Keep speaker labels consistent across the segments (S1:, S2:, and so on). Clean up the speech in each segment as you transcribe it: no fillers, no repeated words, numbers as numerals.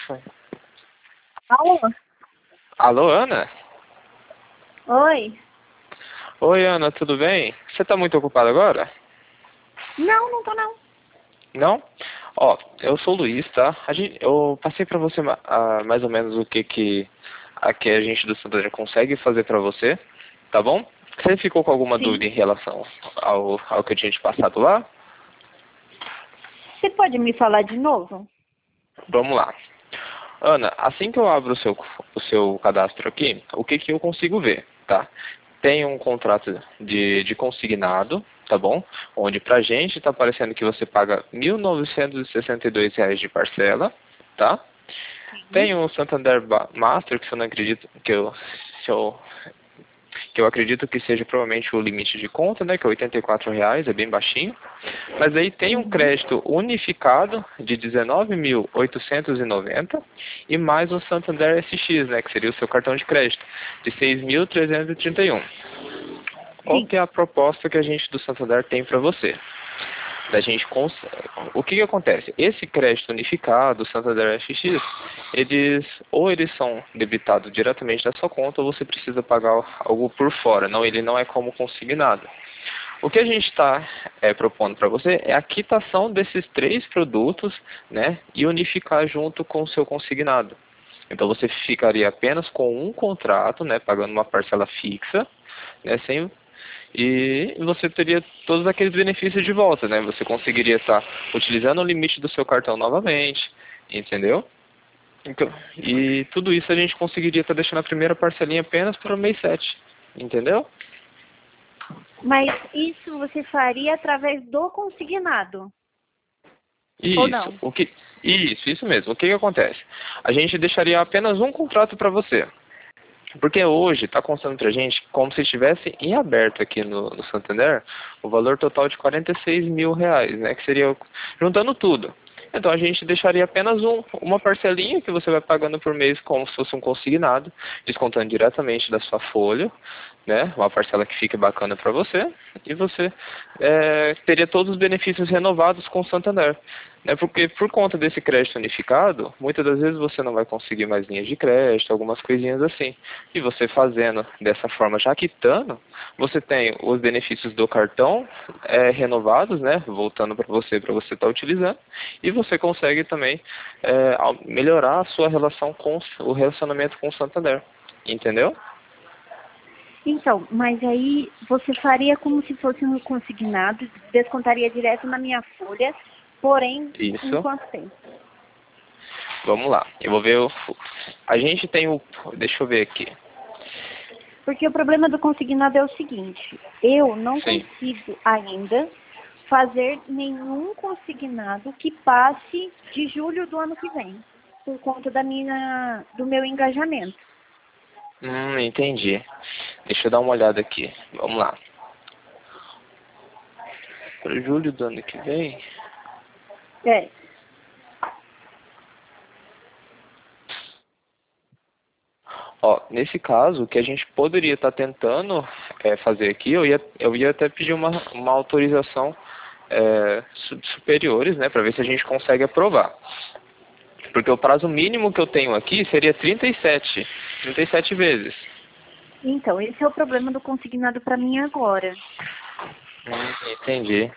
S1: Foi.
S2: Alô?
S1: Alô, Ana?
S2: Oi?
S1: Oi, Ana, tudo bem? Você tá muito ocupada agora?
S2: Não, não tô não.
S1: Não? Ó, eu sou o Luiz, tá? Eu passei pra você mais ou menos o que aqui a gente do Santander consegue fazer pra você, tá bom? Você ficou com alguma
S2: Sim.
S1: dúvida em relação ao que eu tinha te passado lá?
S2: Você pode me falar de novo?
S1: Vamos lá. Ana, assim que eu abro o seu cadastro aqui, o que eu consigo ver, tá? Tem um contrato de consignado, tá bom? Onde pra gente tá aparecendo que você paga R$ 1.962 de parcela, tá?
S2: Sim.
S1: Tem o Santander Master, que eu não acredito se eu que eu acredito que seja provavelmente o limite de conta, né, que é R$ 84, é bem baixinho. Mas aí tem um
S2: Uhum.
S1: crédito unificado de 19.890 e mais o Santander SX, né, que seria o seu cartão de crédito, de 6.331. Qual
S2: Sim.
S1: que é a proposta que a gente do Santander tem para você? Da gente o que acontece? Esse crédito unificado, o Santander FX, eles são debitados diretamente da sua conta ou você precisa pagar algo por fora. Não, ele não é como consignado. O que a gente está propondo para você é a quitação desses três produtos, né, e unificar junto com o seu consignado. Então você ficaria apenas com um contrato, né, pagando uma parcela fixa, né, sem e você teria todos aqueles benefícios de volta, né? Você conseguiria estar utilizando o limite do seu cartão novamente, entendeu? Então, e tudo isso a gente conseguiria estar deixando a primeira parcelinha apenas para o mês 7, entendeu?
S2: Mas isso você faria através do consignado, ou
S1: Isso,
S2: não?
S1: isso mesmo. O que acontece? A gente deixaria apenas um contrato para você. Porque hoje está constando para a gente como se estivesse em aberto aqui no Santander o valor total de R$ 46.000, né? Que seria juntando tudo. Então a gente deixaria apenas uma parcelinha que você vai pagando por mês como se fosse um consignado, descontando diretamente da sua folha, né? Uma parcela que fique bacana para você e você teria todos os benefícios renovados com o Santander. Porque por conta desse crédito unificado, muitas das vezes você não vai conseguir mais linhas de crédito, algumas coisinhas assim. E você fazendo dessa forma, já quitando, você tem os benefícios do cartão renovados, né? Voltando para você estar utilizando. E você consegue também melhorar a sua relação com o relacionamento com o Santander. Entendeu?
S2: Então, mas aí você faria como se fosse um consignado, descontaria direto na minha folha, porém, em
S1: Isso.
S2: quanto tempo?
S1: Vamos lá. Eu vou ver. A gente tem o. Deixa eu ver aqui.
S2: Porque o problema do consignado é o seguinte, eu não
S1: Sim.
S2: consigo ainda fazer nenhum consignado que passe de julho do ano que vem, por conta do meu engajamento.
S1: Entendi. Deixa eu dar uma olhada aqui. Vamos lá. Para julho do ano que vem.
S2: É,
S1: Ó, nesse caso, o que a gente poderia estar tentando fazer aqui, eu ia até pedir uma autorização superiores, né, para ver se a gente consegue aprovar. Porque o prazo mínimo que eu tenho aqui seria 37 vezes.
S2: então, esse é o problema do consignado para mim agora.
S1: Entendi.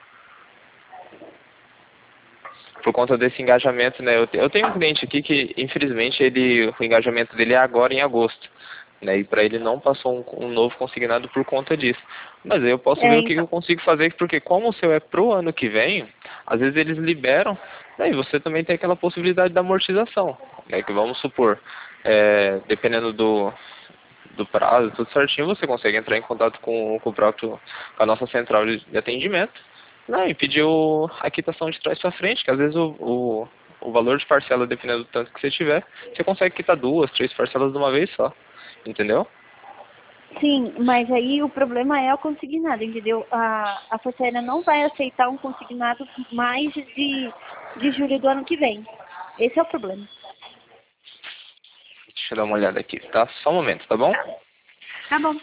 S1: Por conta desse engajamento, né? Eu tenho um cliente aqui que, infelizmente, o engajamento dele é agora em agosto, né? E para ele não passou um novo consignado por conta disso. Mas aí eu posso ver
S2: É,
S1: o que
S2: então,
S1: eu consigo fazer, porque como o seu é pro ano que vem, às vezes eles liberam, né? E você também tem aquela possibilidade da amortização, né? Que vamos supor, dependendo do prazo, tudo certinho, você consegue entrar em contato com o próprio, com a nossa central de atendimento, né, e pedir a quitação de trás para frente, que às vezes o valor de parcela, dependendo do tanto que você tiver, você consegue quitar 2, 3 parcelas de uma vez só, entendeu?
S2: sim, mas aí o problema é o consignado, entendeu? A Força Aérea não vai aceitar um consignado mais de julho do ano que vem. Esse é o problema.
S1: Deixa eu dar uma olhada aqui, tá? Só um momento, tá bom?
S2: Tá bom.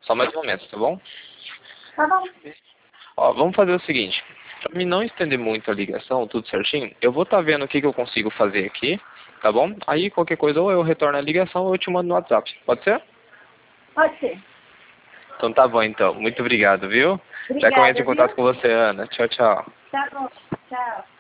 S1: Só mais um momento, tá bom?
S2: Tá bom.
S1: Ó, vamos fazer o seguinte. Pra mim não estender muito a ligação, tudo certinho, eu vou estar vendo o que eu consigo fazer aqui, tá bom? Aí qualquer coisa ou eu retorno a ligação ou eu te mando no WhatsApp. Pode ser?
S2: Pode ser.
S1: Então tá bom, então. Muito obrigado, viu? Já que eu entro
S2: Obrigada,
S1: em contato
S2: viu?
S1: com você, Ana. Tchau, tchau.
S2: Tá bom. Tchau.